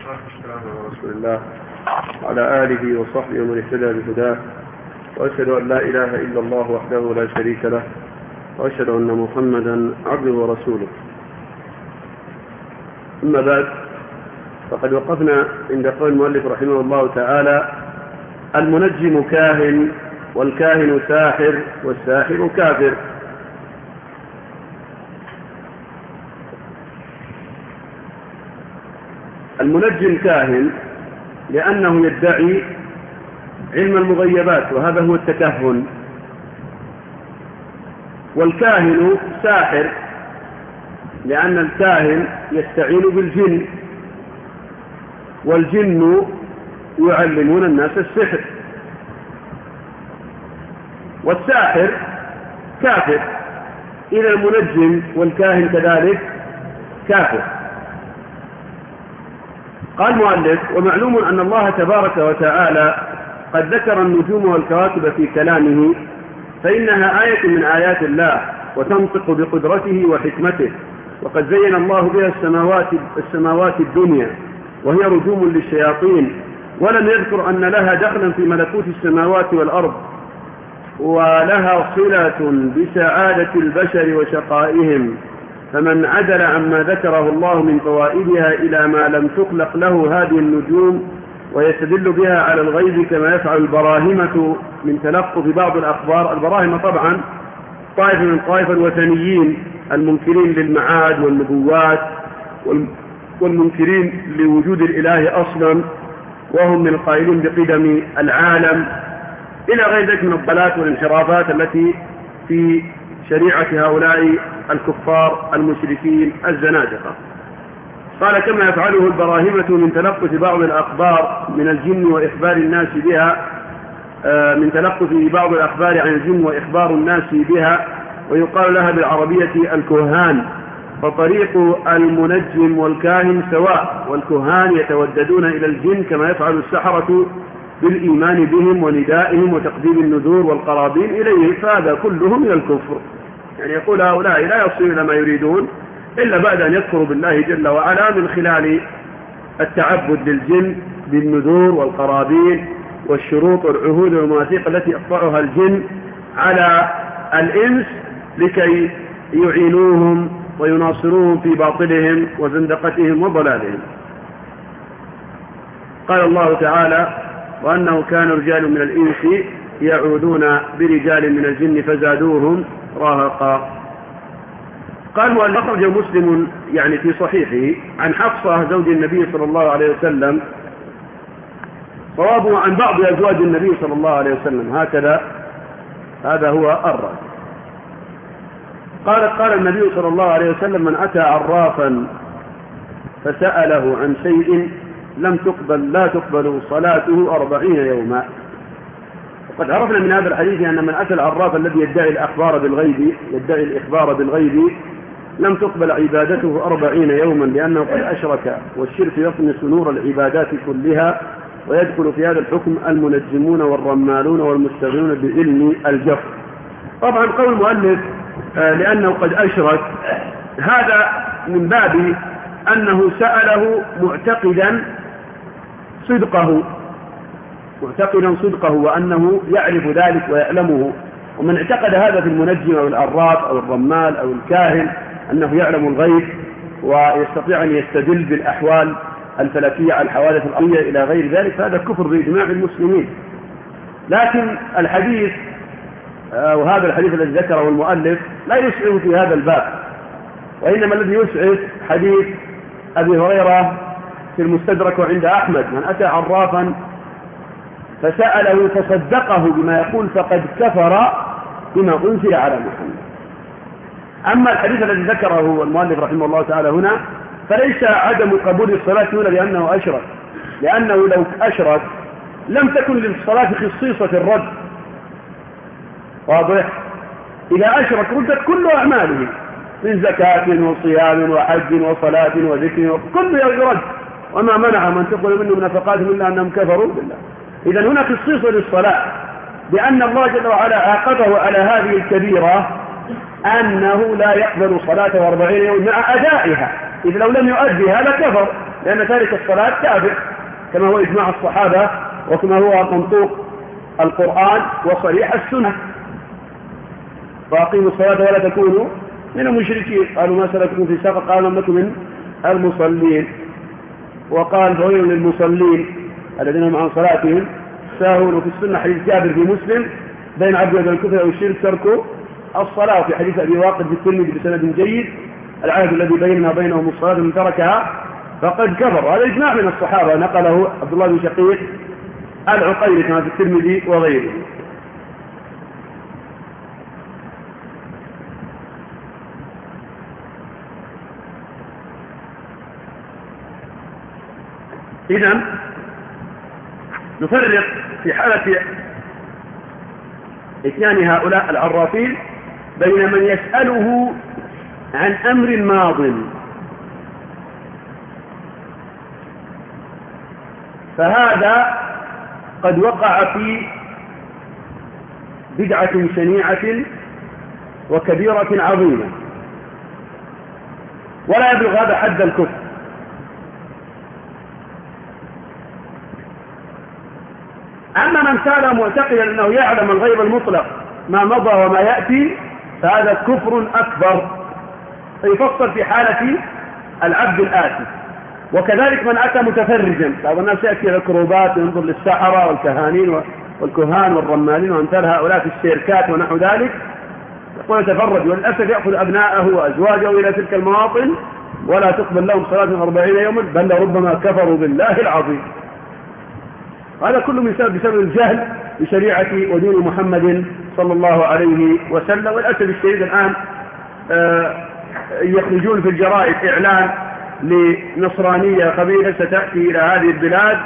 والسلام على رسول الله وعلى آله وصحبه ومن اهتدى بهداه، وأشهد أن لا إله إلا الله وحده لا شريك له، وأشهد أن محمدا عبده ورسوله. أما بعد، فقد وقفنا عند قول المؤلف رحمه الله تعالى: المنجم كاهن، والكاهن ساحر، والساحر كافر. المنجم كاهن لأنه يدعي علم المغيبات، وهذا هو التكهن. والكاهن ساحر لأن الكاهن يستعين بالجن، والجن يعلمون الناس السحر. والساحر كافر، إذا المنجم والكاهن كذلك كافر. قال المؤلف: ومعلوم أن الله تبارك وتعالى قد ذكر النجوم والكواكب في كلامه، فإنها آية من آيات الله، وتنطق بقدرته وحكمته، وقد زين الله بها السماوات الدنيا، وهي رجوم للشياطين، ولم يذكر أن لها دخلا في ملكوت السماوات والأرض، ولها صلة بسعادة البشر وشقائهم، فمن عدل عما ذكره الله من فوائدها إلى ما لم تخلق له هذه النجوم ويستدل بها على الغيب كما يفعل البراهمة من تلقف بعض الأخبار. البراهمة طبعا طائفة من طائفة الوثنيين المنكرين للمعاد والنبوات والمنكرين لوجود الإله أصلا، وهم من القائلين بقدم العالم، إلى غير ذلك من الضلالات والانحرافات التي في شريعة هؤلاء الكفار المشركين الزنادقة. قال: كما يفعله البراهمة من تلقف بعض الأخبار من الجن وإخبار الناس بها، من تلقف بعض الأخبار عن الجن وإخبار الناس بها، ويقال لها بالعربية الكهان. فطريق المنجم والكاهن سواء، والكهان يتوددون إلى الجن كما يفعل السحرة بالإيمان بهم وندائهم وتقديم النذور والقرابين إليهم، فهذا كله من الكفر. يعني يقول هؤلاء لا يصلون إلى ما يريدون إلا بعد أن يكفروا بالله جل وعلا من خلال التعبد للجن بالنذور والقرابين والشروط والعهود والمواثيق التي يقطعها الجن على الإنس لكي يعينوهم ويناصروهم في باطلهم وزندقتهم وضلالهم. قال الله تعالى: وأنه كان رجال من الإنس يعوذون برجال من الجن فزادوهم رهقا. قال: وأن أخرج مسلم يعني في صحيحه عن حفصة زوج النبي صلى الله عليه وسلم، صوابه عن بعض أزواج النبي صلى الله عليه وسلم، هذا هو الرأي. قال النبي صلى الله عليه وسلم: من أتى عرافا فسأله عن شيء لا تقبل صلاته 40 يوما. وقد عرفنا من هذا الحديث أن من أتى العراف الذي يدعي الإخبار بالغيب لم تقبل عبادته 40 يوما، لأنه قد أشرك، والشرك يطمس نور العبادات كلها، ويدخل في هذا الحكم المنجمون والرمالون والمشتغلون بعلم الجفر. طبعا قول المؤلف لأنه قد أشرك، هذا من باب أنه سأله معتقدا صدقه وأنه يعرف ذلك ويعلمه. ومن اعتقد هذا في المنجم أو العراف أو الرمال أو الكاهن أنه يعلم الغيب ويستطيع أن يستدل بالأحوال الفلكية الحوادث الأرضية إلى غير ذلك، فهذا كفر بإجماع المسلمين. لكن الحديث وهذا الحديث الذي ذكره المؤلف لا يسعف في هذا الباب، وإنما الذي يسعف حديث أبي هريرة في المستدرك وعند أحمد: من أتى عرافا فسأله فصدقه بما يقول فقد كفر بما أنزل على محمد. أما الحديث الذي ذكره المؤلف رحمه الله تعالى هنا، فليس عدم قبول الصلاة هنا لأنه أشرك، لأنه لو أشرك لم تكن للصلاة خصيصة الرد. واضح؟ إذا أشرك ردت كل أعماله من زكاة وصيام وحج وصلاة وذكر، كل يرد. وما منع من تقبل منهم نفقاتهم إلا أنهم كفروا بالله. إذا هنا خصيصة للصلاة، لأن الله جل وعلا عاقبه على هذه الكبيرة أنه لا يقبل صلاة 40 يوم مع أدائها، إذ لو لم يؤدها لكفر، لأن تارك الصلاة كافر كما هو إجماع الصحابة وكما هو منطوق القرآن وصريح السنة. فأقيموا الصلاة ولا تكونوا من المشركين. قالوا ما سلككم في سقر؟ قالوا لم نكن من المصلين. وقال فويل للمصلين الذين هم عن صلاتهم ساهون. وفي السنة حديث جابر في مسلم بين عبد وبين الكفر أو الشرك ترك الصلاة. في حديث أبي واقد في الترمذي بسند جيد العهد الذي بيننا وبينهم الصلاة من تركها فقد كفر. هذا إجماع من الصحابة نقله عبد الله بن شقيق العقيلي كما في الترمذي وغيره. إذن نفرق في حالة إتيان هؤلاء العرافين بين من يسأله عن أمر ماض فهذا قد وقع في بدعة شنيعة وكبيرة عظيمة ولا يبلغ هذا حد الكفر. أما من كان معتقدا أنه يعلم الغيب المطلق ما مضى وما يأتي فهذا كفر أكبر يفصل في حالة العبد الآتي. وكذلك من أتى متفرجا، بعض الناس يأتي إلى الكروبات وينظر للسحرة والكهانين والكهان والرمالين وأمثال هؤلاء في الشركات ونحو ذلك يقول يتفرج وللأسف يأخذ أبناءه وأزواجه إلى تلك المواطن ولا تقبل لهم صلاة 40 يوما بل ربما كفروا بالله العظيم. هذا كله بسبب الجهل بشريعة ودين محمد صلى الله عليه وسلم. والأسف الشديد الآن يخرجون في الجرائد إعلان لنصرانية قبيلة ستأتي إلى هذه البلاد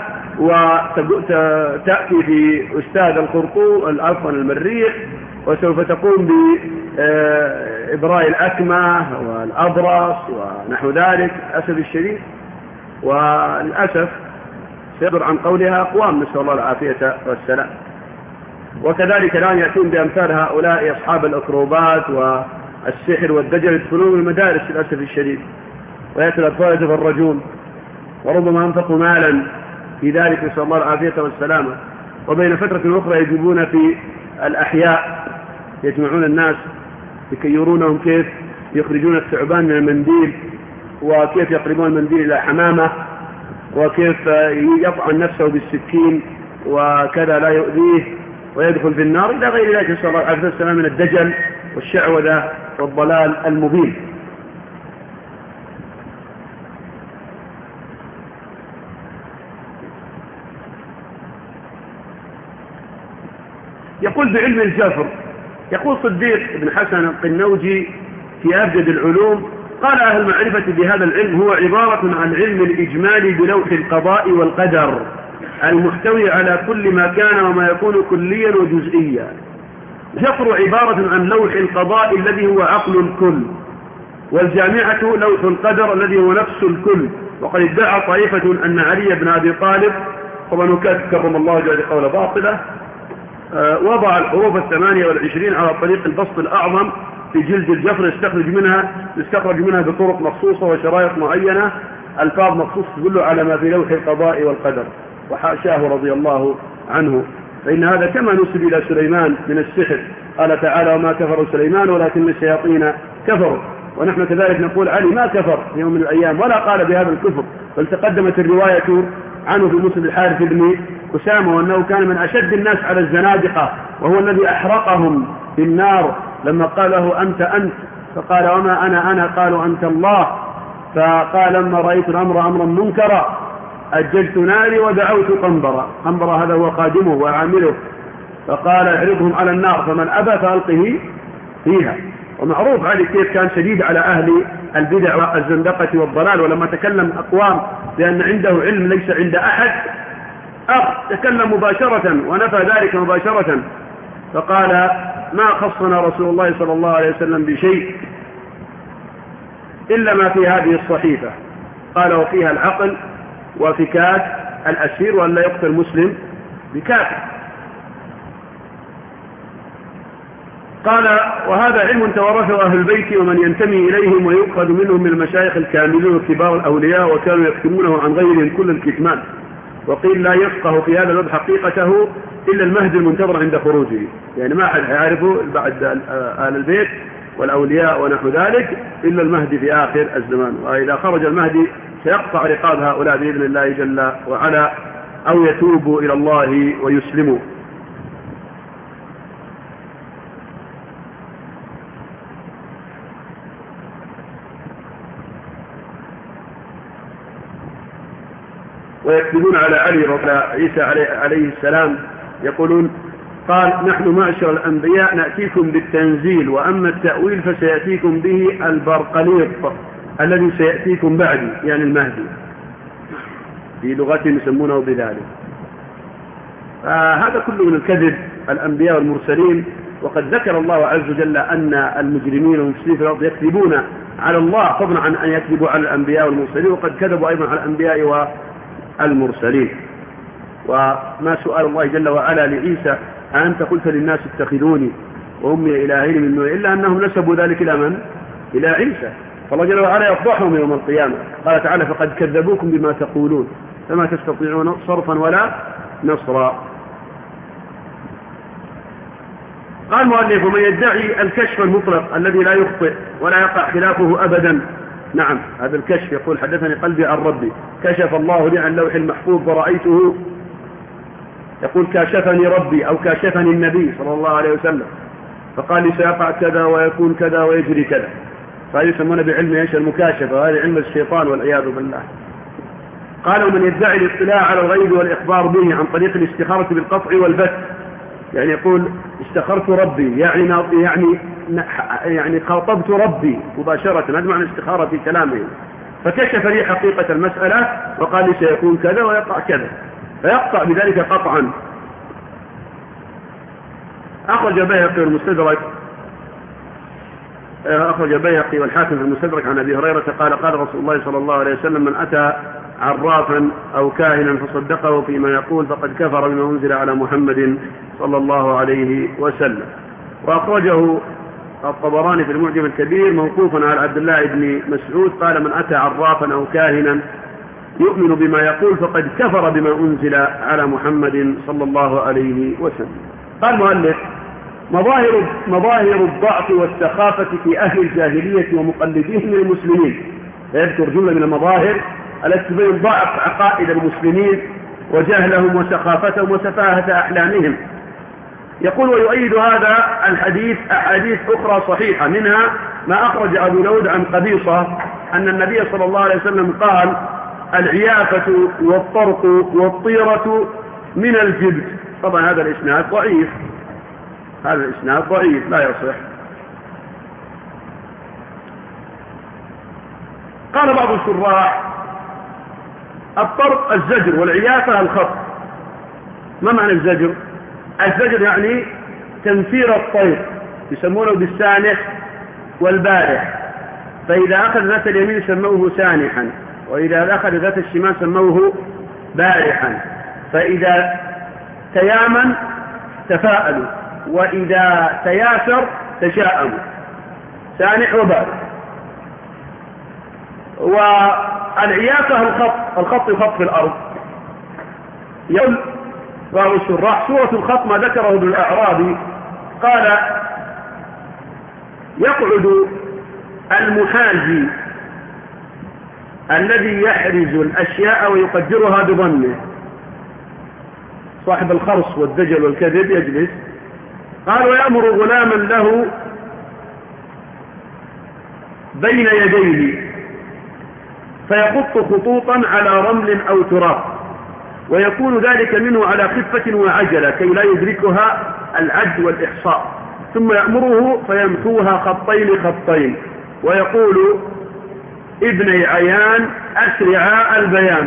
وتأتي في أستاذ القرطو المريخ وسوف تقوم بإبراء الأكمة والأبرص ونحو ذلك. الأسف الشديد والأسف سيصدر عن قولها أقوام نسأل الله العافية والسلام. وكذلك الآن يأتون بأمثال هؤلاء أصحاب الأكروبات والسحر والدجل يدخلون المدارس للأسف الشديد ويأتي الأطفال يتفرجون وربما أنفقوا مالا في ذلك نسأل الله العافية والسلامة. وبين فترة أخرى يجيبون في الأحياء يجمعون الناس لكي يرونهم كيف يخرجون الثعبان من المنديل وكيف يقربون المنديل إلى حمامة وكيف يطعن نفسه بالسكين وكذا لا يؤذيه ويدخل في النار إلى غير ذلك نسأل الله العافية والسلامة من الدجل والشعوذة والضلال المبين. يقول بعلم الجفر يقول صديق بن حسن القنوجي في أبجد العلوم قال أهل المعرفة بهذا العلم هو عبارة عن علم الإجمال بلوح القضاء والقدر المحتوي على كل ما كان وما يكون كليا وجزئيا. جفر عبارة عن لوح القضاء الذي هو عقل الكل والجامعة لوح القدر الذي هو نفس الكل. وقد ادعى طائفة أن علي بن أبي طالب طبعا كرم الله جل قول باطلة وضع الحروف 28 على طريق البسط الأعظم في جلد الجفر يستخرج منها بطرق مخصوصة وشرائط معينة الفاظ مخصوصة تدل على ما في لوح القضاء والقدر وحاشاه رضي الله عنه. فإن هذا كما نسب إلى سليمان من السحر قال تعالى وما كفر سليمان ولكن الشياطين كفروا. ونحن كذلك نقول علي ما كفر في يوم من الأيام ولا قال بهذا الكفر بل تقدمت الرواية عنه في مسلم الحارث بن أسامة وأنه كان من أشد الناس على الزنادقة وهو الذي أحرقهم في النار لما قال له أنت فقال وما أنا قالوا أنت الله. فقال لما رأيت الأمر أمرا منكرا أجلت ناري ودعوت قنبرة هذا هو قادمه وعامله فقال اعرضهم على النار فمن أبى فألقه فيها. ومعروف علي كيف كان شديد على أهل البدع والزندقة والضلال. ولما تكلم أقوام لأن عنده علم ليس عند أحد تكلم مباشرة ونفى ذلك مباشرة فقال ما خصنا رسول الله صلى الله عليه وسلم بشيء إلا ما في هذه الصحيفة قال وفيها العقل وفكاك الأسير وأن لا يقتل مسلم بكافر. قال: وهذا علم توارثه أهل البيت ومن ينتمي إليهم ويؤخذ منهم من المشايخ الكاملين وكبار الأولياء، وكانوا يكتمونه عن غيرهم كل الكتمان. وقيل لا يفقه في هذا الباب حقيقته إلا المهدي المنتظر عند خروجه، يعني ما أحد يعرفه بعد أهل البيت والأولياء ونحو ذلك إلا المهدي في آخر الزمان. وإذا خرج المهدي سيقطع رقاب هؤلاء بإذن الله جل وعلا، أو يتوبوا إلى الله ويسلموا. ويكذبون على علي وعلى عيسى عليه السلام، يقولون: قال: نحن معشر الأنبياء نأتيكم بالتنزيل، وأما التأويل فسيأتيكم به البرقليط الذي سيأتيكم بعدي، يعني المهدي، في لغتهم يسمونه بذلك. هذا كله من الكذب الأنبياء والمرسلين. وقد ذكر الله عز وجل أن المجرمين والمفسدين في الأرض يكذبون على الله فضلا عن أن يكذبوا على الأنبياء والمرسلين، وقد كذبوا أيضا على الأنبياء والمرسلين. وما سؤال الله جل وعلا لعيسى: أنت قلت للناس اتخذوني وأمي إلهين من دون، إلا أنهم نسبوا ذلك إلى من؟ إلى عيسى. فالله جل وعلا يفضحهم يوم القيامة. قال تعالى: فقد كذبوكم بما تقولون فما تستطيعون صرفا ولا نصرا. قال المؤلف: ومن يدعي الكشف المطلق الذي لا يخطئ ولا يقع خلافه أبدا. نعم، هذا الكشف يقول: حدثني قلبي عن ربي، كشف الله لي عن لوح المحفوظ ورأيته، يقول: كاشفني ربي أو كاشفني النبي صلى الله عليه وسلم فقال لي سيقع كذا ويكون كذا ويجري كذا. فهذا يسمونه بعلم ايش؟ المكاشفة، وهذا علم الشيطان والعياذ بالله. قال: ومن يدعي الاطلاع على الغيب والإخبار به عن طريق الاستخارة بالقطع والبت، يعني يقول: استخرت ربي، يعني خاطبت ربي مباشرة، هذا معنى الاستخارة في كلامه، فكشف لي حقيقة المسألة وقال لي سيكون كذا ويقع كذا، فيقطع بذلك قطعا. أخرج بيهقي والحاكم في المستدرك عن أبي هريرة قال: قال رسول الله صلى الله عليه وسلم: من أتى عرافا أو كاهنا فصدقه فيما يقول فقد كفر بما أنزل على محمد صلى الله عليه وسلم. وأخرجه الطبراني في المعجم الكبير موقوفا على عبد الله بن مسعود قال: من أتى عرافا أو كاهنا يؤمن بما يقول فقد كفر بما أنزل على محمد صلى الله عليه وسلم. قال المؤلف: مظاهر الضعف والسخافة في أهل الجاهلية ومقلديهم من المسلمين. يذكر جملة من المظاهر التي تبين ضعف عقائد المسلمين وجهلهم وسخافتهم وسفاهة أحلامهم. يقول: ويؤيد هذا الحديث أحاديث أخرى صحيحة، منها ما أخرج أبو داود عن قبيصة أن النبي صلى الله عليه وسلم قال: العيافة والطرق والطيرة من الجبت. طبعا هذا الإسناد ضعيف، لا يصح. قال بعض الشراح: الطرق الزجر، والعيافة الخط. ما معنى الزجر؟ الزجر يعني تنفير الطير، يسمونه بالسانح والبارح، فإذا أخذ ذات اليمين سموه سانحا، وإذا أخذ ذات الشمال سموه بارحا، فإذا تيامن تفاءلوا، وإذا تياسر تشاءموا، سانح وبارح. والعيافة الخط يخط في الأرض. يقول بعض الشراح: سورة الخط ما ذكره ابن الأعرابي قال: يقعد المحاجي الذي يحرز الأشياء ويقدرها بظنه، صاحب الخرص والدجل والكذب يجلس. قال: ويأمر غلاما له بين يديه فيخط خطوطا على رمل أو تراب، ويكون ذلك منه على خفة وعجلة كي لا يدركها العد والإحصاء، ثم يأمره فيمحوها خطين ويقول: ابني عيان أسرعا البيان،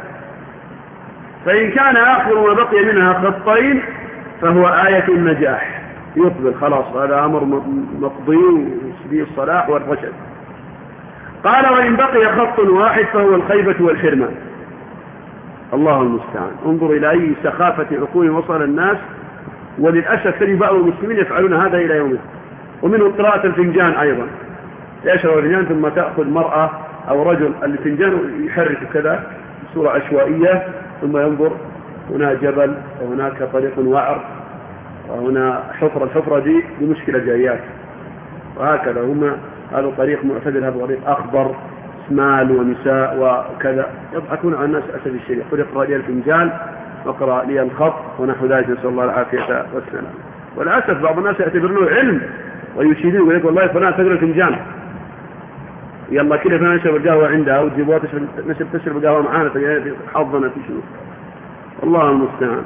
فإن كان آخر ما بقي منها خطين فهو آية النجاح، يقبل خلاص، هذا أمر مقضي وسبيل الصلاح والرشد. قال: وإن بقي خط واحد فهو الخيبة والحرمان. الله المستعان. انظر إلى أي سخافة عقول وصل الناس، وللأسف تجد بعض المسلمين يفعلون هذا إلى يوم. ومنه قراءة الفنجان أيضا، يشرب الفنجان ثم تأخذ مرأة أو رجل الفنجان يحرك كذا بصورة عشوائية ثم ينظر هنا جبل وهناك طريق وعر وهنا حفرة، الحفرة دي مشكلة جايات، وهكذا هم هذا طريق معتدل، هذا طريق أخضر مال ونساء وكذا، يضحكون على الناس أسف الشيء. قل اقرأ لي الفنجان واقرأ لي الخط ونحو ذلك، نسأل الله العافية والسلام. والأسف بعض الناس يعتبرونه علم ويشيدون ويقول لك والله فلان تقرأ الفنجان، يلا كده فلان نشرب القهوة عندها وتجيبوها تشرب القهوة معانا حظنا في شنو، الله المستعان.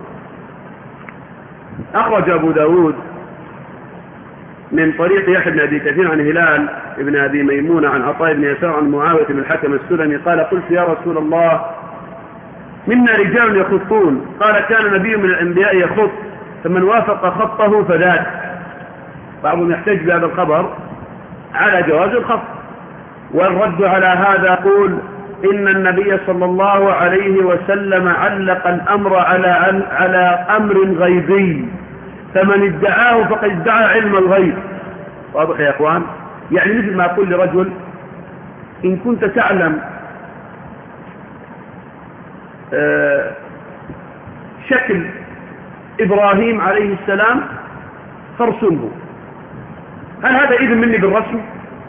أخرج أبو داود من طريق يحيى بن أبي كثير عن هلال بن أبي ميمونة عن عطاء بن يسار عن معاوية بن الحكم السلمي قال قلت يا رسول الله منا رجال يخطون، قال كان نبي من الأنبياء يخط فمن وافق خطه فذاك. بعضهم يحتج بهذا الخبر على جواز الخط، والرد على هذا يقول إن النبي صلى الله عليه وسلم علق الأمر على أمر غيبي، فمن ادعاه فقد ادعى علم الغيب. واضح يا أخوان؟ يعني مثل ما أقول لرجل إن كنت تعلم شكل إبراهيم عليه السلام فارسمه، هل هذا إذن مني بالرسم؟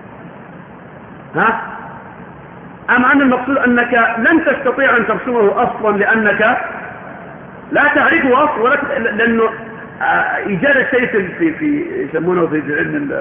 ها؟ أم أن المقصود أنك لن تستطيع أن ترسمه أصلا لأنك لا تعرفه أصلا، لأنه إيجاد الشيء في يسمونه في علم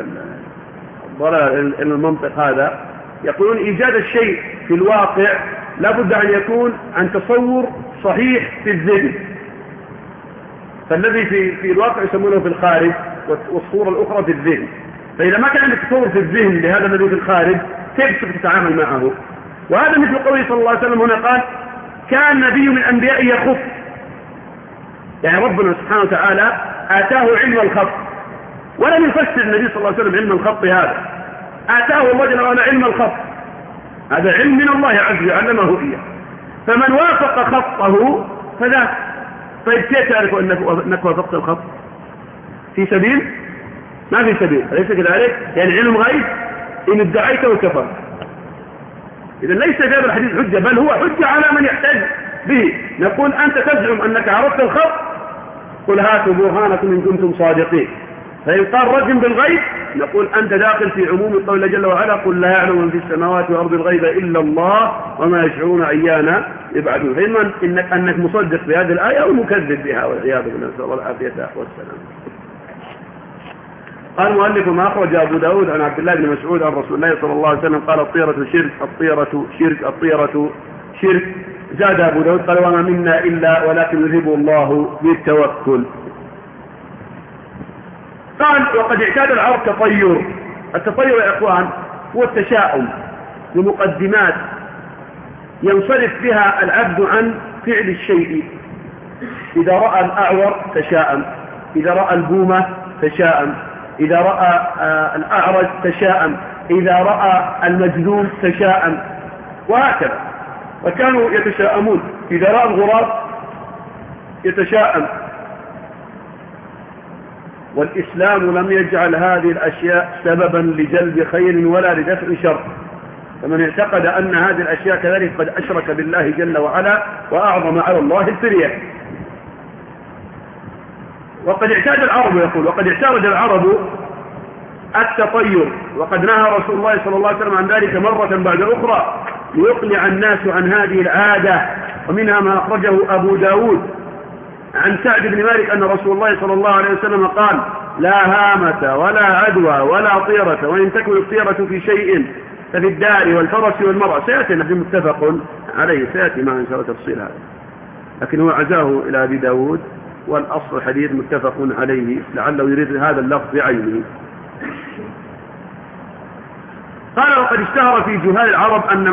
المنطق هذا، يقولون إيجاد الشيء في الواقع لابد أن يكون عن تصور صحيح في الذهن، فالذي في الواقع يسمونه في الخارج والصورة الأخرى في الذهن. فإذا ما كان عندك تصور في الذهن لهذا الذي في الخارج كيف تتعامل معه؟ وهذا مثل قوله صلى الله عليه وسلم هنا قال كان نبي من الأنبياء يخط، يعني ربنا سبحانه وتعالى آتاه علم الخط، ولم يفسر النبي صلى الله عليه وسلم علم الخط هذا، آتاه الله جل وعلا علم الخط، هذا علم من الله عز وجل علمه إياه، فمن وافق خطه فذاك. طيب كيف تعرف أنك وافقت الخط؟ في سبيل؟ ما في سبيل، أليس كذلك؟ يعني علم غيب إن ادعيته كفر. إذا ليس في هذا الحديث حجة، بل هو حجة على من يحتج به. نقول أنت تزعم أنك عرفت الخط، قل هاتوا برهانكم إن كنتم صادقين. فإن قال رجم بالغيب نقول أنت داخل في عموم القول جل وعلا قل لا يعلم من في السماوات والأرض الغيب إلا الله وما يشعرون أيانا يبعدون. فإما أنك مصدق بهذه الآية أو مكذب بها والعياذ بالله، نسأل الله العافية والسلام. قال المؤلف ما أخرج أبو داود عن عبد الله بن مسعود عن رسول الله صلى الله عليه وسلم قال الطيرة شرك، الطيرة شرك، الطيرة شرك. زاد أبو داود قال وما منا إلا ولكن يذهب الله بالتوكل. قال وقد اعتاد العرب تطير. التطير يا إخوان هو التشاؤم بمقدمات ينصرف بها العبد عن فعل الشيء. إذا رأى الأعور تشاءم، إذا رأى البومة تشاءم، إذا رأى الأعرج تشاءم، إذا رأى المجنون تشاءم، وهكذا. وكانوا يتشاءمون، إذا رأى الغراب يتشاءم. والإسلام لم يجعل هذه الأشياء سببا لجلب خير ولا لدفع شر، فمن اعتقد أن هذه الأشياء كذلك قد أشرك بالله جل وعلا وأعظم على الله الفرية. وقد اعتاد العرب، يقول وقد اعتاد العرب التطير، وقد نهى رسول الله صلى الله عليه وسلم عن ذلك مرة بعد أخرى ليقلع الناس عن هذه العادة. ومنها ما أخرجه أبو داود عن سعد بن مالك أن رسول الله صلى الله عليه وسلم قال لا هامة ولا عدوى ولا طيرة، وإن تكن الطيرة في شيء ففي الدار والفرس والمرأة. سيأتي متفق عليه، سيأتي معنا إن شاء الله تفصيل هذا، لكن هو عزاه إلى أبي داود، والأصل الحديث متفق عليه، لعله يريد هذا اللفظ بعينه. قال وقد اشتهر في جهال العرب أن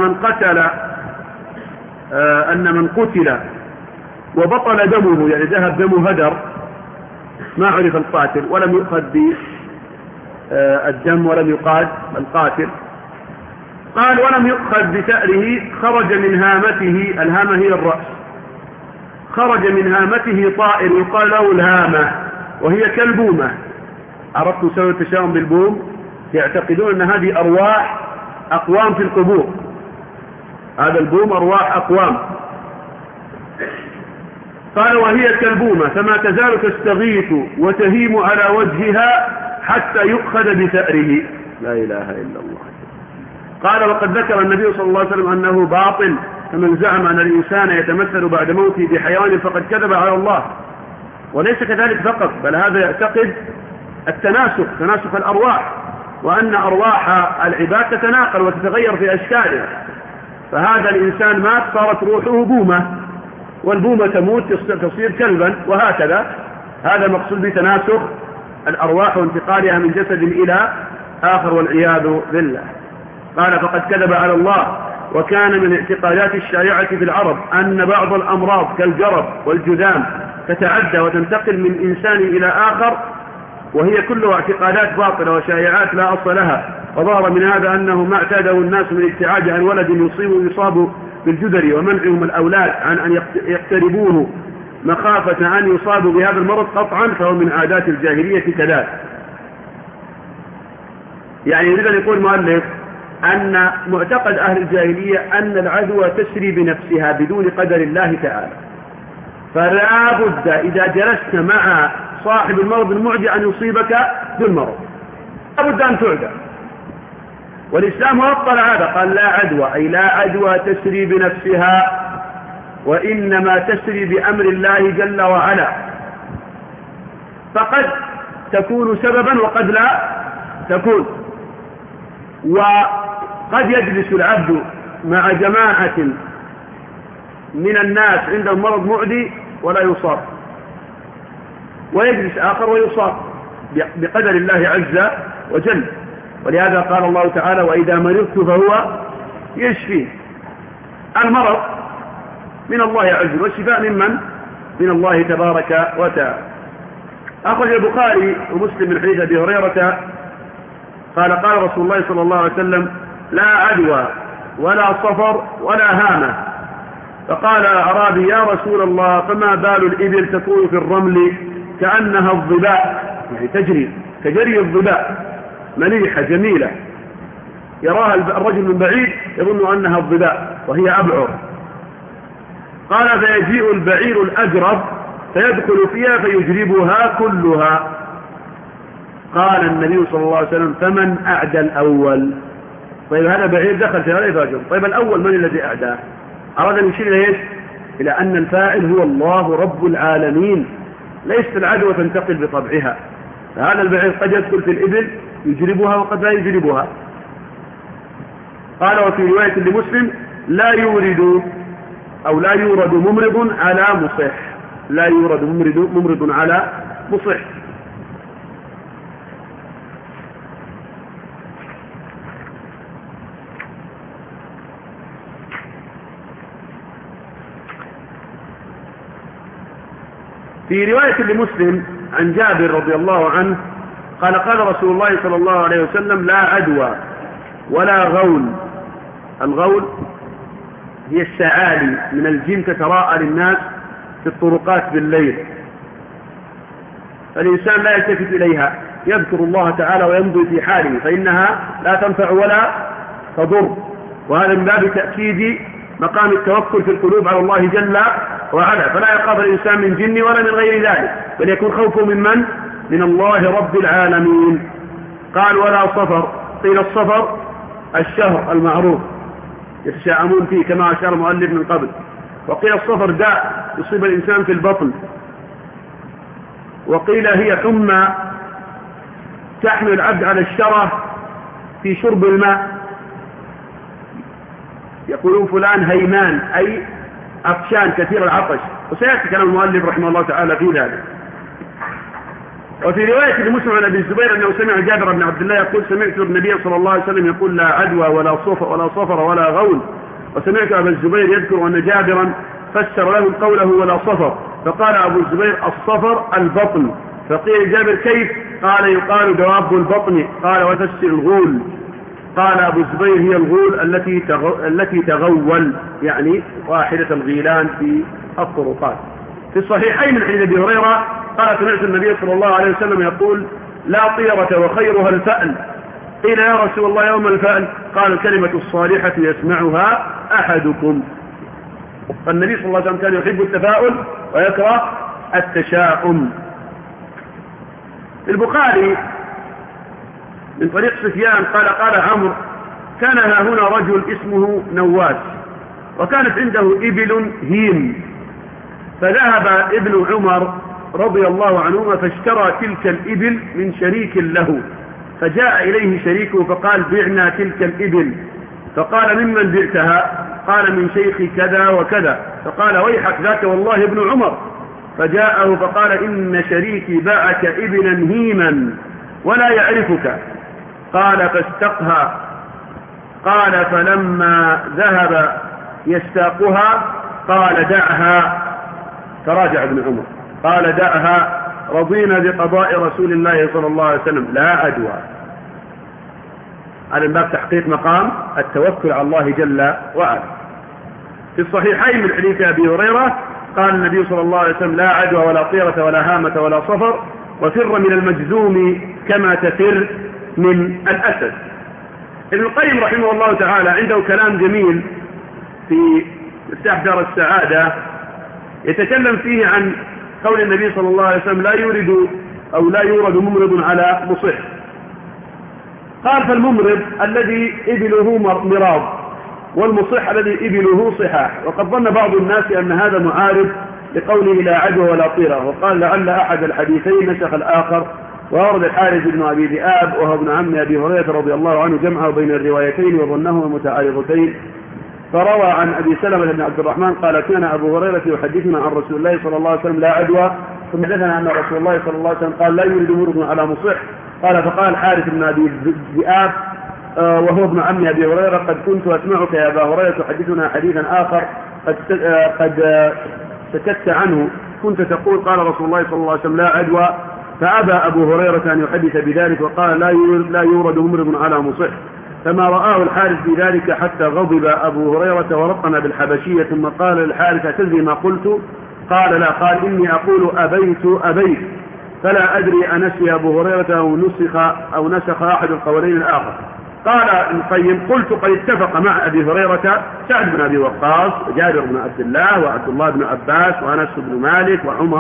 من قتل وبطل دمه، يعني ذهب دمه هدر، ما عرف القاتل ولم يؤخذ بالدم ولم يقاد القاتل، قال ولم يؤخذ بثأره خرج من هامته، الهامة هي الرأس، خرج من هامته طائر يقال له الهامة وهي كالبومة. عرفتوا سوى التشاؤم بالبوم؟ يعتقدون أن هذه أرواح أقوام في القبور، هذا البوم أرواح أقوام. قال وهي كالبومة فما تزال تستغيث وتهيم على وجهها حتى يؤخذ بثأره. لا إله إلا الله. قال وقد ذكر النبي صلى الله عليه وسلم أنه باطل، فمن زعم أن الإنسان يتمثل بعد موته بحيوان فقد كذب على الله. وليس كذلك فقط، بل هذا يعتقد التناسخ، تناسخ الأرواح، وأن أرواح العباد تتناقل وتتغير في أشكالها. فهذا الإنسان مات صارت روحه بومة، والبومة تموت تصير كلبا، وهكذا. هذا مقصود بتناسخ الأرواح وانتقالها من جسد إلى آخر والعياذ بالله. قال فقد كذب على الله. وكان من اعتقادات الشائعة في العرب أن بعض الأمراض كالجرب والجذام تتعدى وتنتقل من إنسان إلى آخر، وهي كلها اعتقادات باطلة وشائعات لا أصل لها. وظهر من هذا أنه ما اعتاده الناس من ابتعاد عن ولد يصاب بالجدري ومنعهم الأولاد عن أن يقتربوه مخافة أن يصابوا بهذا المرض قطعا، فهو من عادات الجاهلية كذلك. يعني يريد أن يقول المؤلف أن معتقد أهل الجاهلية أن العدوى تسري بنفسها بدون قدر الله تعالى، فلا بد إذا جلست مع صاحب المرض المعدي أن يصيبك بالمرض، لا بد أن تعدى. والإسلام أبطل هذا، قال لا عدوى، أي لا عدوى تسري بنفسها، وإنما تسري بأمر الله جل وعلا، فقد تكون سببا وقد لا تكون. وقد يجلس العبد مع جماعة من الناس عندهم مرض معدي ولا يصاب، ويجلس آخر ويصاب بقدر الله عز وجل. ولهذا قال الله تعالى وإذا مرضت فهو يشفي. المرض من الله عز وجل، والشفاء ممن؟ من الله تبارك وتعالى. أخرج البخاري ومسلم من حديث أبي هريرة قال قال رسول الله صلى الله عليه وسلم لا عدوى ولا صفر ولا هامة. فقال أعرابي يا رسول الله فما بال الإبل تكون في الرمل كأنها الظباء، يعني تجري كجري الظباء، مليحة جميلة، يراها الرجل من بعيد يظن أنها الظباء وهي أبعر. قال فيجيء البعير الأجرب فيدخل فيها فيجربها كلها. قال النبي صلى الله عليه وسلم فمن أعدى الأول؟ طيب هذا بعير دخل في هذا فاجر، طيب الأول من الذي أعداه؟ أراد أن يشير إلى إيش؟ إلى أن الفاعل هو الله رب العالمين، ليست العدوى تنتقل بطبعها. فهذا البعير قد يدخل في الإبل يجربها وقد لا يجربها. قال وفي رواية لمسلم لا يورد أو لا يورد ممرض على مصح، لا يورد ممرض على مصح. في رواية لمسلم عن جابر رضي الله عنه قال قال رسول الله صلى الله عليه وسلم لا عدوى ولا غول. الغول هي السعالي من الجن تتراءى للناس في الطرقات بالليل، فالإنسان لا يلتفت إليها، يذكر الله تعالى ويمضي في حاله، فإنها لا تنفع ولا تضر. وهذا من باب تأكيد مقام التوكل في القلوب على الله جل وعلا، فلا يخاف الإنسان من جن ولا من غير ذلك، بل يكون خوفه من الله رب العالمين. قال ولا صفر. قيل الصفر الشهر المعروف يتشاءمون فيه كما أشار المؤلف من قبل. وقيل الصفر داء يصيب الإنسان في البطن. وقيل هي حمى تحمل العبد على الشره في شرب الماء، يقولون فلان هيمان أي عطشان كثير العطش، وسيأتي كلام المؤلف رحمه الله تعالى في ذلك. وفي رواية لمسلم عن أبي الزبير أنه سمع جابر بن عبد الله يقول سمعت النبي صلى الله عليه وسلم يقول لا عدوى ولا صفر ولا غول. وسمعت أبا الزبير يذكر أن جابرا فسر له قوله ولا صفر، فقال أبو الزبير الصفر البطن. فقيل جابر كيف؟ قال يقال دواب البطن. قال وتفسر الغول. قال أبو الزبير هي الغول التي تغول، يعني واحدة الغيلان في الطرقات. في الصحيحين من حديث أبي هريرة قال سمعت النبي صلى الله عليه وسلم يقول لا طيرة وخيرها الفأل، قيل يا رسول الله يوم الفأل؟ قال الكلمة الصالحة يسمعها أحدكم. فالنبي صلى الله عليه وسلم كان يحب التفاؤل ويكره التشاؤم. البخاري من طريق سفيان قال عمرو: كان ها هنا رجل اسمه نواس، وكانت عنده إبل هيم، فذهب ابن عمر رضي الله عنهما فاشترى تلك الإبل من شريك له، فجاء إليه شريكه فقال: بعنا تلك الإبل. فقال: ممن بعتها؟ قال: من شيخ كذا وكذا. فقال: ويحك ذاك والله ابن عمر. فجاءه فقال: إن شريكي باعك إبلا هيما ولا يعرفك. قال: فاستقها. قال: فلما ذهب يستاقها قال: دعها. تراجع ابن عمر قال: دعها، رضينا بقضاء رسول الله صلى الله عليه وسلم لا أدوى. على باب تحقيق مقام التوكل على الله جل وعلا. في الصحيحين من حديث أبي هريرة قال النبي صلى الله عليه وسلم: لا عدوى ولا طيرة ولا هامة ولا صفر، وفر من المجذوم كما تفر من الأسد. ابن القيم رحمه الله تعالى عنده كلام جميل في مفتاح دار السعادة يتكلم فيه عن قول النبي صلى الله عليه وسلم: لا يورد ممرض على مصح. قال: فالممرض الذي إبله مراض، والمصح الذي إبله صحاح. وقد ظن بعض الناس أن هذا معارض لقوله لا عدوى ولا طيرة، وقال لعل أحد الحديثين نسخ الآخر. وأورد الحارث بن أبي ذئاب وهو ابن عم أبي هريرة رضي الله عنه جمعه بين الروايتين وظنهما متعارضتين، فروى عن أبي سلمة بن عبد الرحمن قال: كان أبو هريرة يحدثنا عن رسول الله صلى الله عليه وسلم لا عدوى، ثم حدثنا أن رسول الله صلى الله عليه وسلم قال: لا يريد ممرض على مصح. قال: فقال الحارث بن أبي ذئاب وهو ابن عم أبي هريرة: قد كنت أسمعك يا أبا هريرة تحدثنا حديثا آخر قد سكت عنه، كنت تقول قال رسول الله صلى الله عليه وسلم لا عدوى. فأبى أبو هريرة أن يحدث بذلك وقال: لا يورد ممرض على مصح. فما رآه الحارث بذلك حتى غضب أبو هريرة ورطنا بالحبشية، ثم قال للحارث: أتدري ما قلت؟ قال: لا. قال: إني أقول أبيت، فلا أدري أنسي أبو هريرة أو نسخ أحد القولين الآخر. قال ابن القيم: قلت قد اتفق مع أبي هريرة سعد بن أبي وقاص وجابر بن عبد الله وعبد الله بن عباس وأنس بن مالك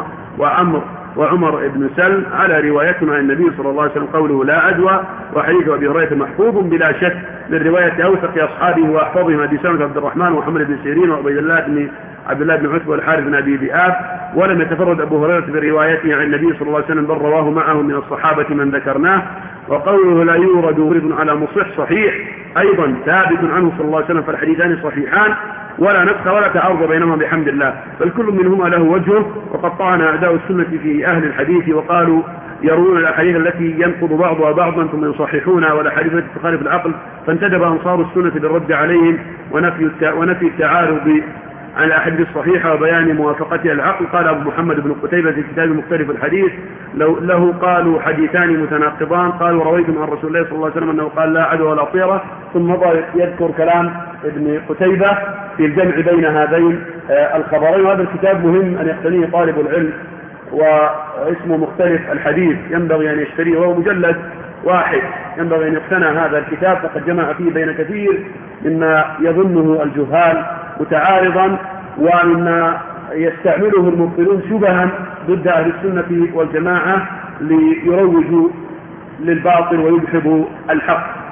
وعمر بن سلم على روايتنا عن النبي صلى الله عليه وسلم قوله لا عدوى. وحديث أبي هريرة محفوظ بلا شك من رواية أوثق أصحابه وأحفظهم أبي سلمة عبد الرحمن ومحمد بن سيرين وعبد الله بن عتبة والحارث بن أبي ذئاب. ولم يتفرد أبو هريرة بروايته عن النبي صلى الله عليه وسلم، بل رواه معه من الصحابة من ذكرناه. وقوله لا يورد مورد على مصح صحيح أيضا ثابت عنه صلى الله عليه وسلم، فالحديثان صحيحان ولا نسخ ولا تعارض بينهما بحمد الله، بل كل منهما له وجهه. وقد طعن أعداء السنة في أهل الحديث وقالوا يرون الأحاديث التي ينقض بعضها بعضا ثم يصححونها والأحاديث التي تخالف العقل، فانتدب أنصار السنة بالرد عليهم ونفي التعارض عن الأحاديث الصحيحة وبيان موافقتها العقل. قال أبو محمد بن قتيبة في كتاب مختلف الحديث له قالوا حديثان متناقضان. قالوا رويتم عن رسول الله صلى الله عليه وسلم أنه قال لا عدوى ولا طيرة، ثم مضى يذكر كلام ابن قتيبة في الجمع بين هذين الخبرين. وهذا الكتاب مهم أن يقتنيه طالب العلم، واسمه مختلف الحديث، ينبغي أن يشتريه، وهو مجلد واحد، ينبغي أن يقتنى هذا الكتاب، فقد جمع فيه بين كثير مما يظنه الجهال متعارضا ومما يستعمله المبطلون شبها ضد أهل السنة والجماعة ليروجوا للباطل ويدحضوا الحق.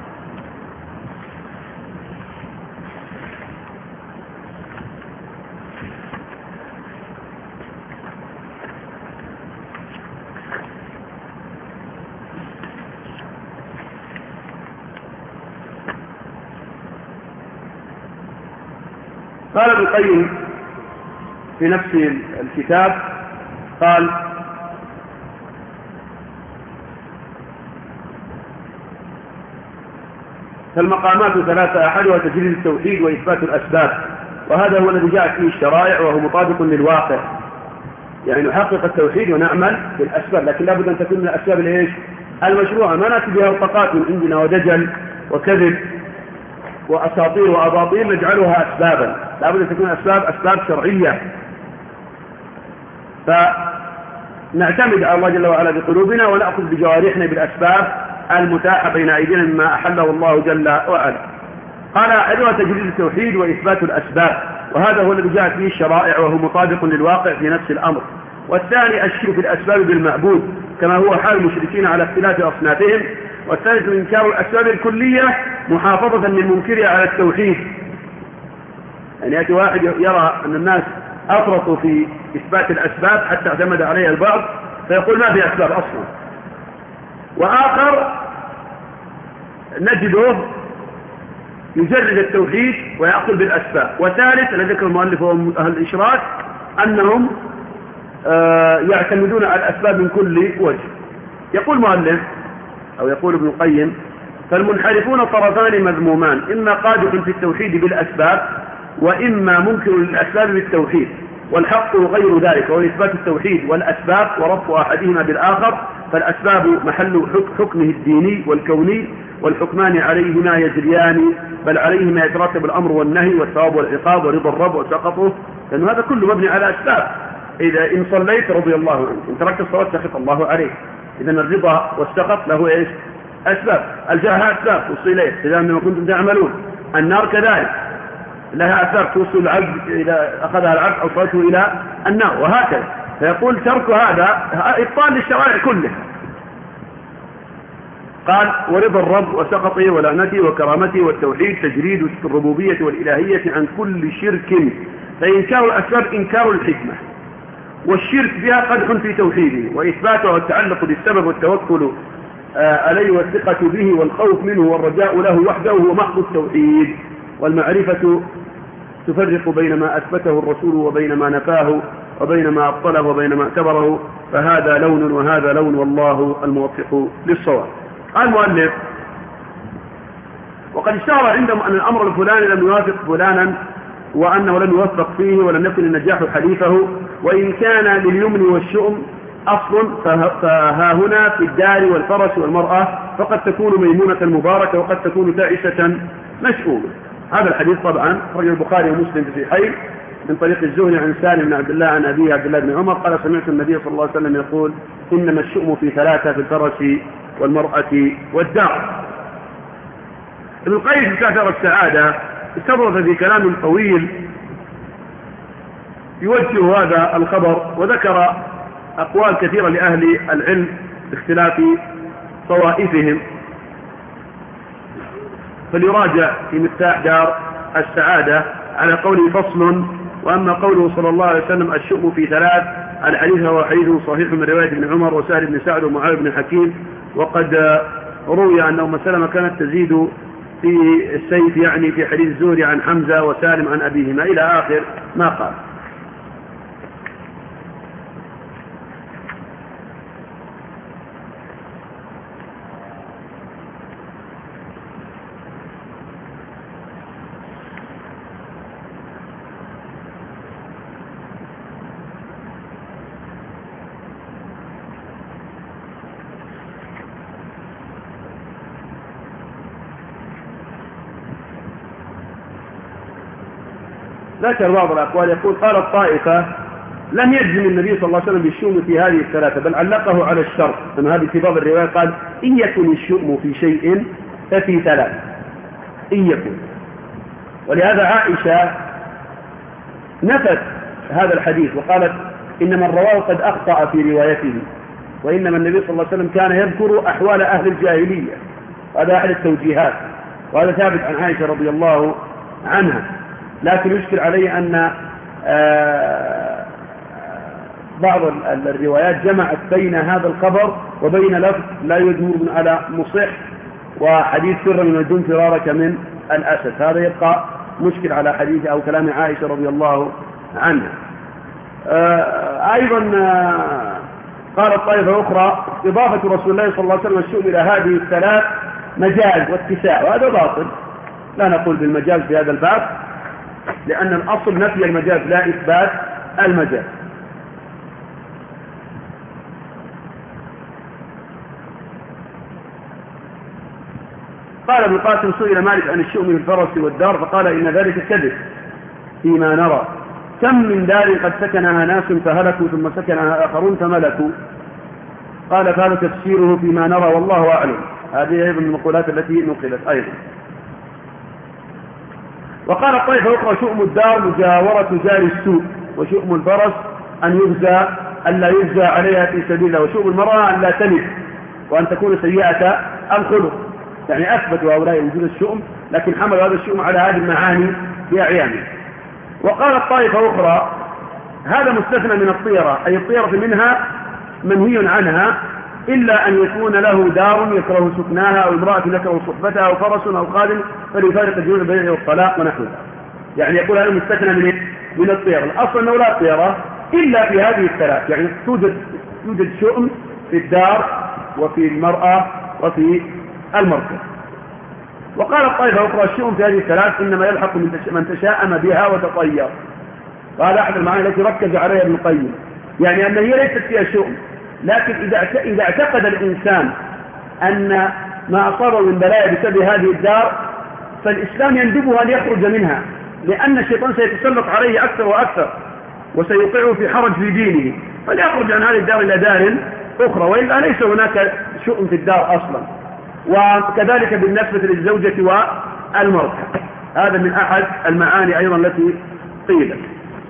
قال ابن القيم في نفس الكتاب قال فالمقامات ثلاثة، أحدها تجريد التوحيد وإثبات الأسباب، وهذا هو الذي جاءت فيه الشرائع وهو مطابق للواقع، يعني نحقق التوحيد ونعمل بالأسباب، لكن لابد أن تكون من الأسباب الإيش؟ المشروعة، ما نأتي بها وطقات من عندنا ودجل وكذب وأساطير وأباطيل نجعلها أسبابا، لابد أن تكون أسباب شرعية، فنعتمد على الله جل وعلا بقلوبنا ونأخذ بجوارحنا بالأسباب المتاحة بين أيدينا مما أحله الله جل وعلا. قال أحدها تجريد التوحيد وإثبات الأسباب، وهذا هو الذي جاءت به الشرائع وهو مطابق للواقع في نفس الأمر. والثاني الشرك في الأسباب بالمعبود كما هو حال المشركين على اختلاف أصنافهم. والثالث إنكار الأسباب الكلية محافظة للمنكر على التوحيد. يعني يأتي واحد يرى أن الناس أفرطوا في إثبات الأسباب حتى اعتمد عليها البعض فيقول ما في أسباب أصلا، وآخر نجده يجرد التوحيد ويأخذ بالأسباب. وثالث الذي ذكر المؤلف وهم أهل الإشراك أنهم يعتمدون على الأسباب من كل وجه. يقول المؤلف أو يقول ابن القيم: فالمنحرفون طرفان مذمومان، إما قادح في التوحيد بالأسباب وإما منكر للأسباب بالتوحيد، والحق غير ذلك، وهو إثبات التوحيد والأسباب وربط أحدهما بالآخر. فالأسباب محل حكمه الديني والكوني، والحكمان عليهما يجريان، بل عليهما يترتب الأمر والنهي والثواب والعقاب ورضا الرب وسقطه، لأن هذا كله مبني على أسباب. إذا إن صليت رضي الله عنك، إن تركت الصلاة سخط الله عليك. إذا الرضا والسقط له إيش؟ أسباب. الجاه أسباب توصي إليه إذا ما كنتم تعملون. النار كذلك لها أسباب توصل العبد إذا أخذها العبد أو صلته إلى النار، وهكذا. فيقول ترك هذا إبطال للشرائع كلها. قال: ورضا الرب وسقطه ولعنته وكرامته والتوحيد تجريد الربوبية والإلهية عن كل شرك. فإنكار الأسباب إنكار الحكمة، والشرك بها قدح في توحيده، وإثباتها والتعلق بالسبب والتوكل عليه والثقة به والخوف منه والرجاء له وحده هو محض التوحيد. والمعرفة تفرق بين ما أثبته الرسول وبين ما نفاه، وبين ما أبطله وبين ما اعتبره، فهذا لون وهذا لون، والله الموفق للصواب. قال المؤلف: وقد اشتهر عندهم أن الأمر الفلاني لم يوافق فلانا، وأنه لم يوفق فيه ولم يكن النجاح حليفه، وإن كان لليمن والشؤم أصل فها هنا في الدار والفرس والمرأة، فقد تكون ميمونة مباركة وقد تكون تعيسة مشؤومة. هذا الحديث طبعا خرج البخاري ومسلم في صحيحين من طريق الزهري عن سالم بن عبد الله عن أبيه عبد الله بن عمر قال: سمعت النبي صلى الله عليه وسلم يقول: إنما الشؤم في ثلاثة، في الفرس والمرأة والدار. ابن القيم في كتاب السعادة استظرف في كلام طويل يوجه هذا الخبر، وذكر أقوال كثيرة لأهل العلم باختلاف طوائفهم، فليراجع في مفتاح دار السعادة على قوله فصل. وأما قوله صلى الله عليه وسلم: الشؤم في ثلاث، الحديث هو حديث صحيح من رواية ابن عمر وسهل بن سعد ومعاذ بن حكيم، وقد روي أن أم سلمة كانت تزيد في السيف، يعني في حديث الزهري عن حمزة وسالم عن أبيهما إلى آخر ما قال. ذكر بعض الأقوال يقول: قال الطائفة: لم يجزم النبي صلى الله عليه وسلم بالشؤم في هذه الثلاثة، بل علقه على الشرط. من هذه في بعض الرواية قال: إن يكن الشؤم في شيء ففي ثلاث، إن يكن. ولهذا عائشة نفت هذا الحديث وقالت: إنما الرواه قد أخطأ في روايته، وإنما النبي صلى الله عليه وسلم كان يذكر أحوال أهل الجاهلية. هذا أحد التوجيهات، وهذا ثابت عن عائشة رضي الله عنها. لكن يشكل عليه أن بعض الروايات جمعت بين هذا الخبر وبين لفظ لا يدور على مصح وحديث فر من الجن فرارك من الأسد. هذا يبقى مشكل على حديث أو كلام عائشة رضي الله عنها. أيضا قالت طائفة أخرى: إضافة رسول الله صلى الله عليه وسلم الشؤم إلى هذه الثلاث مجاز واتساع، وهذا باطل. لا نقول بالمجاز في هذا الباب، لأن الأصل نفي المجاز لا إثبات المجاز. قال ابن القاسم: سئل مالك عن الشؤم في الفرس والدار فقال: إن ذلك كذب فيما نرى. كم من دار قد سكنها ناس فهلكوا ثم سكنها آخرون فملكوا. قال: فهذا تفسيره فيما نرى والله أعلم. هذه أيضا من المقولات التي نقلت أيضا. وقال الطائفة أخرى: شؤم الدار مجاورة جار السوء، وشؤم الفرس أن لا يجزى عليها في سبيل الله، وشؤم المرأة أن لا تلد وأن تكون سيئة الخلق. يعني أثبتوا هؤلاء وجود الشؤم، لكن حملوا هذا الشؤم على هذه المعاني بأعيانه. وقال الطائفة أخرى: هذا مستثنى من الطيرة، أي الطيرة منها منهي عنها، إلا أن يكون له دار يكره سكناها، أو امرأة يكره صحبتها، أو فرس أو خادم فليفارق الجنون البيع والطلاق ونحوها. يعني يقول هذا مستثنى من الطيرة. الأصل أنه لا طيرة إلا في هذه الثلاث، يعني توجد شؤم في الدار وفي المرأة وفي المركب. وقال الطائفة أخرى: الشؤم في هذه الثلاث إنما يلحق من تشاءم بها وتطير. وهذا أحد المعاني التي ركز عليها ابن القيم، يعني أن هي ليست فيها شؤم، لكن إذا اعتقد الإنسان أن ما أصابه من بلايا بسبب هذه الدار، فالإسلام يندبه أن يخرج منها، لأن الشيطان سيتسلط عليه أكثر وأكثر وسيوقعه في حرج في دينه، فليخرج عن هذه الدار إلى دار أخرى، وإلا ليس هناك شؤم في الدار أصلا. وكذلك بالنسبة للزوجة والمرأة. هذا من أحد المعاني أيضا التي قيلت.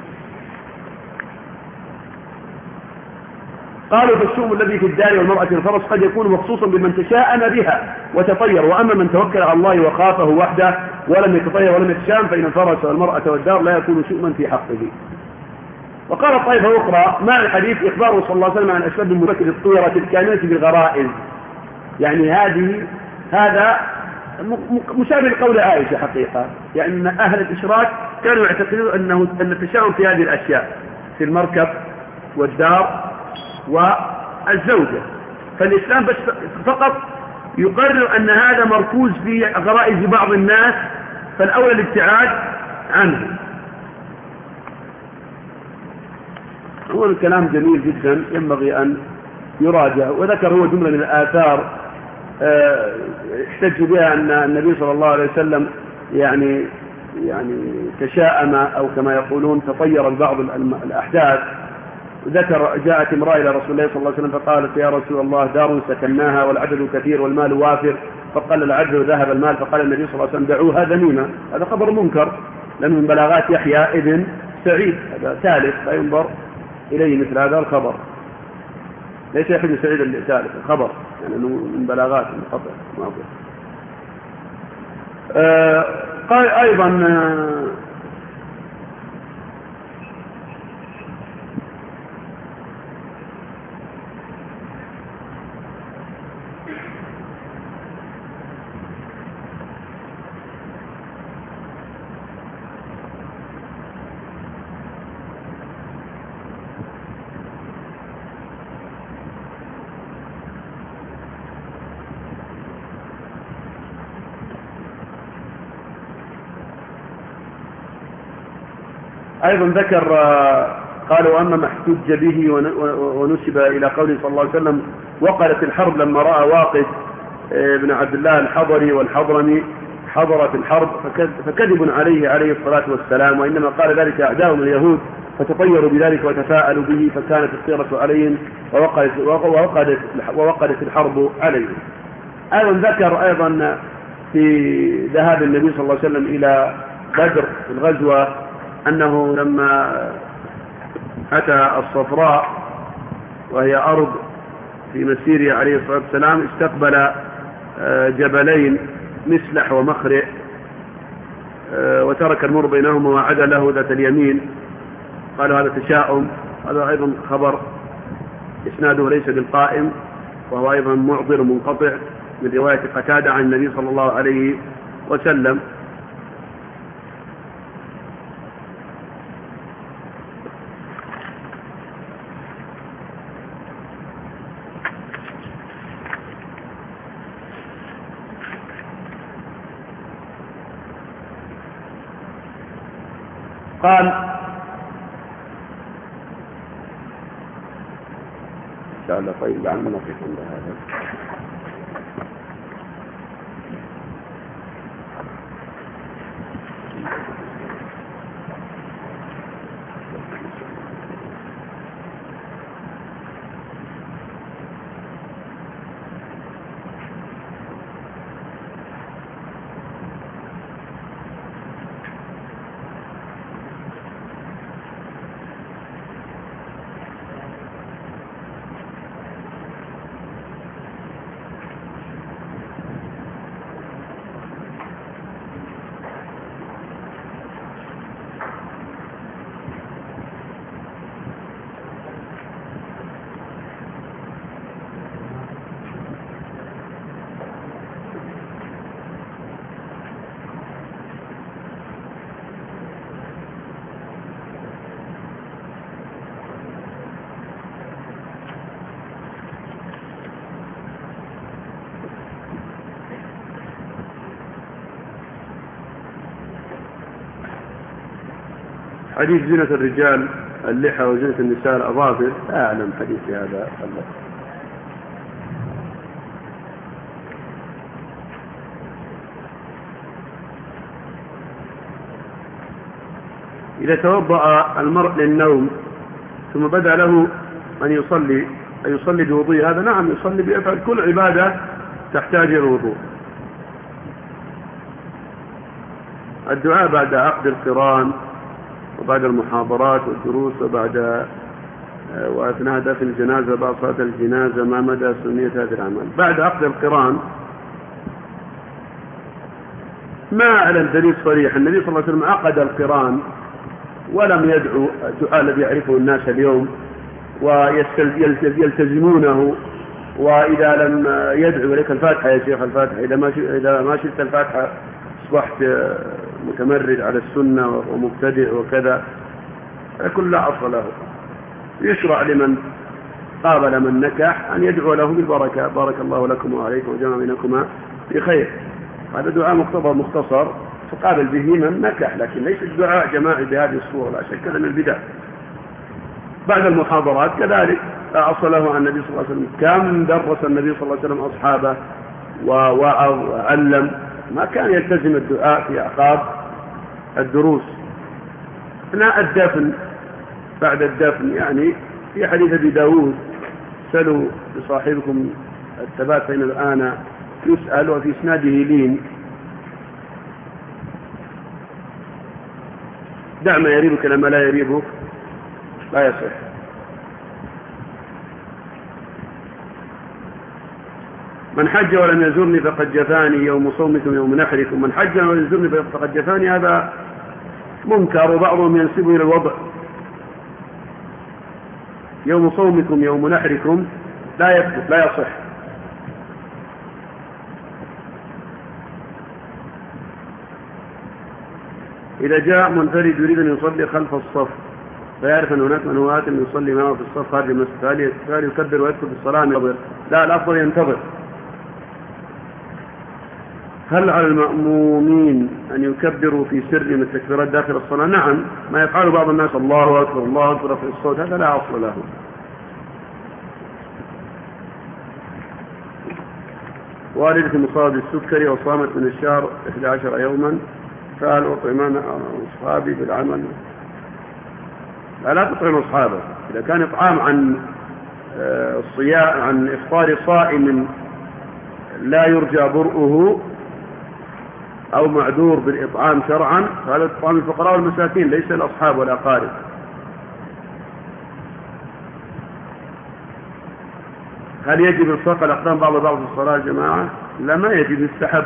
قالوا: فالشؤم الذي في الدار والمرأة والفرس قد يكون مخصوصا بمن تشاءم بها وتطير، وأما من توكل على الله وخافه وحده ولم يتطير ولم يتشام فإن الفرس والمرأة والدار لا يكون شؤما في حقه. وقال الطائفة أخرى: معنى الحديث إخباره صلى الله عليه وسلم عن أسباب المبكر الطيرة الكاملة بالغرائز. يعني هذا مشابه لقول عائشة حقيقة، يعني أن أهل الإشراك كانوا يعتقدون أن التشاؤم في هذه الأشياء، في المركب والدار والزوجة، فالإسلام بس فقط يقرر أن هذا مركوز في غرائز بعض الناس، فالأولى الابتعاد عنه. هو الكلام جميل جدا ينبغي أن يراجع. وذكر هو جملة من الآثار احتج بها أن النبي صلى الله عليه وسلم يعني تشاءم، أو كما يقولون تطير بعض الأحداث. ذكر: جاءت امرأة إلى رسول الله صلى الله عليه وسلم فقالت: يا رسول الله، دار سكناها والعدد كثير والمال وافر، فقال العدد وذهب المال. فقال النبي صلى الله عليه وسلم: دعوها ذميمة. هذا خبر منكر، لأنه من بلاغات يحيى ابن سعيد، هذا ثالث لا ينظر إليه مثل هذا الخبر، ليس يحيى بن سعيد الثالث الخبر، يعني أنه من بلاغات منقطع. قال أيضا: ذكر قال: وأما ما احتج به ونسب إلى قوله صلى الله عليه وسلم: وقلت الحرب لما رأى واقد بن عبد الله الحضري والحضرمي حضرت الحرب، فكذب عليه الصلاة والسلام، وإنما قال ذلك أعداؤهم اليهود فتطيروا بذلك وتفاءلوا به، فكانت الطيرة عليهم ووقدت الحرب عليهم. أيضا ذكر أيضا في ذهاب النبي صلى الله عليه وسلم إلى بدر في الغزوة أنه لما أتى الصفراء وهي أرض في مسيره عليه الصلاة والسلام استقبل جبلين مسلح ومخرئ، وترك المر بينهما وعدا له ذات اليمين. قالوا هذا تشاؤم. هذا أيضا خبر إسناده ليس بالقائم، وهو أيضا معضل منقطع من رواية قتادة عن النبي صلى الله عليه وسلم. قال: إن شاء الله طيب عن منطق عند هذا. حديث زينة الرجال اللحى وزينة النساء الأظافر لا أعلم حديث هذا الله. إذا توضأ المرء للنوم ثم بدأ له أن يصلي بوضوء هذا نعم يصلي بيفعل كل عبادة تحتاج إلى الوضوء. الدعاء بعد عقد القران وبعد المحاضرات والدروس وأثناء دفن الجنازة بعد صلاة الجنازة ما مدى سنية هذا العمل بعد عقد القران؟ ما أعلم دليل صريح. النبي صلى الله عليه وسلم عقد القران ولم يدعو الدعاء الذي يعرفه الناس اليوم ويلتزمونه، وإذا لم يدعو لك الفاتحة يا شيخ الفاتحة، إذا ما شئت الفاتحة أصبحت متمرد على السنة ومبتدع وكذا، يكون لا أصل له. يشرع لمن قابل من نكح أن يدعو له بالبركة، بارك الله لكم وعليكم وجمع بينكما بخير. هذا دعاء مختصر تقابل به من نكح، لكن ليس الدعاء جماعي بهذه الصورة، لا شك من البدع. بعد المحاضرات كذلك لا أصل له عن النبي صلى الله عليه وسلم. كم درس النبي صلى الله عليه وسلم أصحابه ووعظ وعلم، ما كان يلتزم الدعاء في أعقاب الدروس. أثناء الدفن بعد الدفن يعني في حديث أبي داود سألوا لصاحبكم الثبات فإن الآن يسأل وفي إسناده لين. دع ما يريبك لما لا يريبك لا يصح. من حج ولم يزرني فقد جفاني يوم صومكم يوم نحركم. من حج ولم يزرني فقد جفاني هذا منكر، وبعضهم ينسبه إلى الوضع. يوم صومكم يوم نحركم لا يثبت لا يصح. إذا جاء منفرد يريد أن يصلي خلف الصف فيعرف أن هناك من هو آت يصلي معه في الصف خارج المسجد، فهل يكبر ويدخل في الصلاة ينتظر؟ لا، الأفضل ينتظر. هل على المأمومين أن يكبروا في سر من التكبيرات داخل الصلاة؟ نعم، ما يفعله بعض الناس الله أكبر الله أكبر في الصوت، هذا لا أصل له. والدتي مصابة بالسكري وصامت من الشهر 11 يوما، فهل أطعمان أصحابي بالعمل؟ لا تطعم أصحابه. إذا كان إطعام عن إفطار صائم لا يرجى برؤه أو معذور بالإطعام شرعا، فهذا إطعام الفقراء والمساكين ليس الأصحاب والأقارب. هل يجب إلصاق الأقدام بعض في الصلاة يا جماعة؟ لا، ما يجب، يستحب.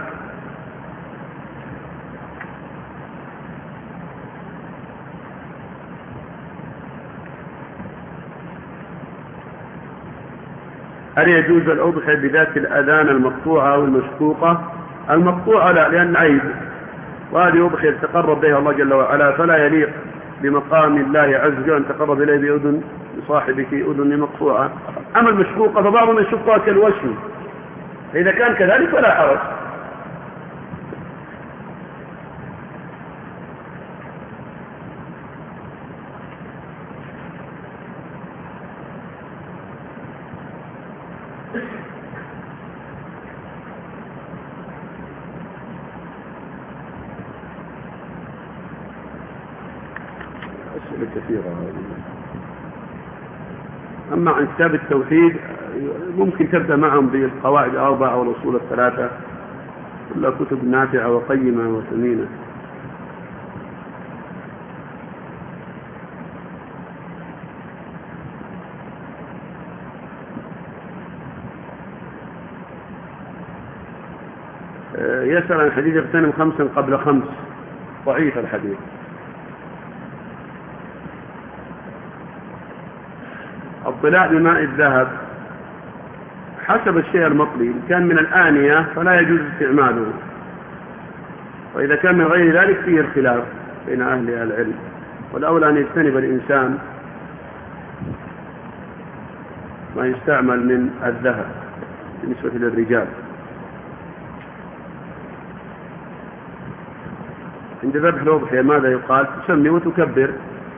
هل يجوز الأضحية بذات الأذان المقطوعة أو المشقوقة؟ المقطوعة لا، لأن عيب، وهذه أضحية تقرب بها الله جل وعلا، فلا يليق بمقام الله عز وجل أن تقرب إليه بأذن لصاحبك أذن مقطوعة. أما المشقوقة فبعضهم يشقها كالوشم، فإذا كان كذلك فلا حرج. أسئلة كثيرة. أما عن كتاب التوحيد ممكن تبدأ معهم بالقواعد 4 والأصول 3، كلها كتب نافعة وقيمة وثمينة. يسأل عن حديث اغتنم 5 قبل 5، ضعيف الحديث. الطلاء بماء الذهب حسب الشيء المطلي، إن كان من الآنية فلا يجوز استعماله، وإذا كان من غير ذلك فيه الخلاف بين أهل العلم، والأولى أن يجتنب الإنسان ما يستعمل من الذهب بالنسبة للرجال. عند ذبح الأضحية ماذا يقال؟ تسمي وتكبر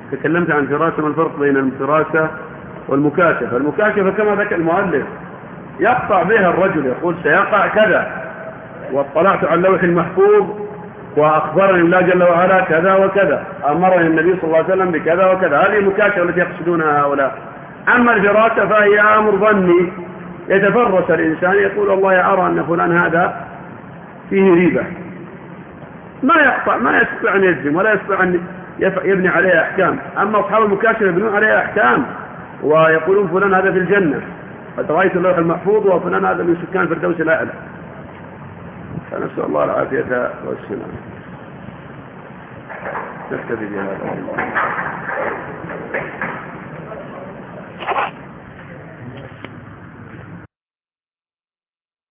تكلمت عن الفراسة. ما الفرق بين الفراسة والمكاشفة؟ المكاشفة كما ذكر المؤلف يقطع بها الرجل، يقول سيقع كذا، واطلعت على اللوح المحفوظ وأخبرني الله جل وعلا كذا وكذا، أمرني النبي صلى الله عليه وسلم بكذا وكذا. هذه المكاشفة التي يقصدونها هؤلاء. أما الفراسة فهي أمر ظني، يتفرس الإنسان يقول والله أرى أن فلان هذا فيه ريبة، ما يقطع، ما يستطيع أن يجزم ولا يستطيع أن يبني عليها أحكام. أما أصحاب المكاشفة يبنون عليها أحكام ويقولون فلان هذا في الجنة، قد رأيت اللوح المحفوظ وفلان هذا من سكان الفردوس الأعلى. فنسأل الله العافية والسلام. نكتفي بهذا.